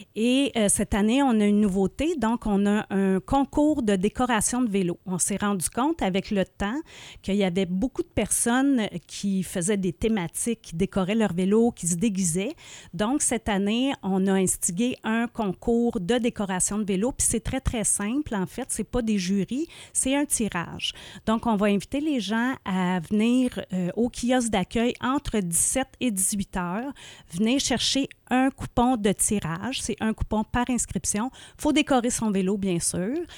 Et cette année, on a une nouveauté, donc on a un concours de décoration de vélo. On s'est rendu compte avec le temps qu'il y avait beaucoup de personnes qui faisaient des thématiques, qui décoraient leur vélo, qui se déguisaient. Donc cette année, on a instigé un concours de décoration de vélo, puis c'est très, très simple. En fait, c'est pas des jurys, c'est un tirage. Donc on va inviter les gens à venir au kiosque d'accueil entre 17 et 18 heures, venir chercher un coupon de tirage. C'est un coupon par inscription. Il faut décorer son vélo, bien sûr.